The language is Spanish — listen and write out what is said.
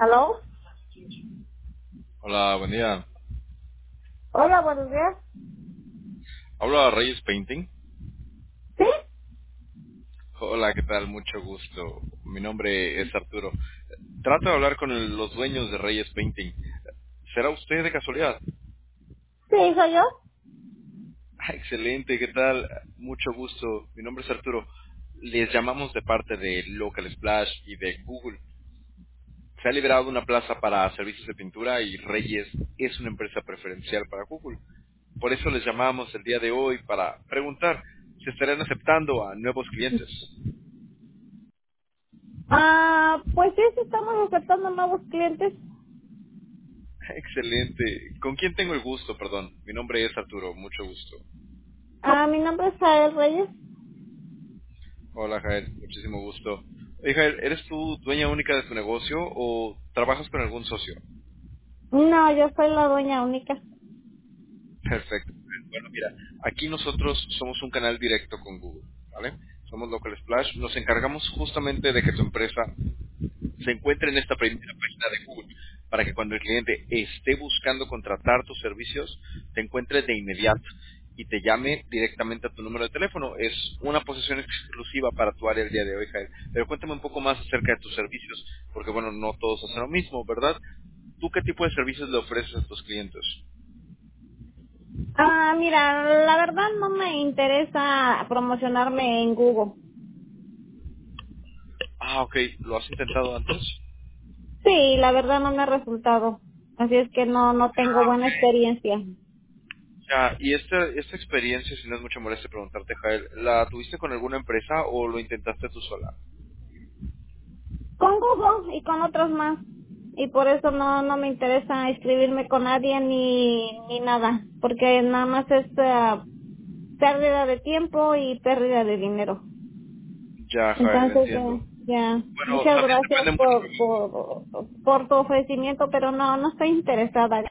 ¿Aló? Hola, buen día. Hola, buenos días. Hablo a Reyes Painting. ¿Sí? Hola, ¿qué tal? Mucho gusto. Mi nombre es Arturo. Trato de hablar con los dueños de Reyes Painting. ¿Será usted de casualidad? Sí, soy yo. Ah, excelente, ¿qué tal? Mucho gusto. Mi nombre es Arturo. Les llamamos de parte de Local Splash y de Google. Se ha liberado una plaza para servicios de pintura y Reyes es una empresa preferencial para Google. Por eso les llamamos el día de hoy para preguntar si estarían aceptando a nuevos clientes. Pues sí, sí estamos aceptando nuevos clientes. Excelente. ¿Con quién tengo el gusto? Perdón. Mi nombre es Arturo. Mucho gusto. Mi nombre es Jael Reyes. Hola, Jael. Muchísimo gusto. Oye, Jael, ¿eres tú dueña única de tu negocio o trabajas con algún socio? No, yo soy la dueña única. Perfecto. Bueno, mira, aquí nosotros somos un canal directo con Google, ¿vale? Somos Local Splash. Nos encargamos justamente de que tu empresa se encuentre en esta primera página de Google para que cuando el cliente esté buscando contratar tus servicios, te encuentre de inmediato y te llame directamente a tu número de teléfono. Es una posición exclusiva para tu área el día de hoy, Jael. Pero cuéntame un poco más acerca de tus servicios, porque bueno, no todos hacen lo mismo, ¿verdad? ¿Tú qué tipo de servicios le ofreces a tus clientes? Mira, la verdad no me interesa promocionarme en Google. Ah, ok. ¿Lo has intentado antes? Sí, la verdad no me ha resultado. Así es que no tengo buena experiencia. Ya, y esta experiencia, si no es mucha molestia preguntarte, Jael, ¿la tuviste con alguna empresa o lo intentaste tú sola? Con Google y con otros más. Y por eso no me interesa inscribirme con nadie ni nada. Porque nada más es pérdida de tiempo y pérdida de dinero. Ya, Jael, Entonces, entiendo. ya, Bueno, muchas también gracias depende mucho. por tu ofrecimiento, pero no estoy interesada.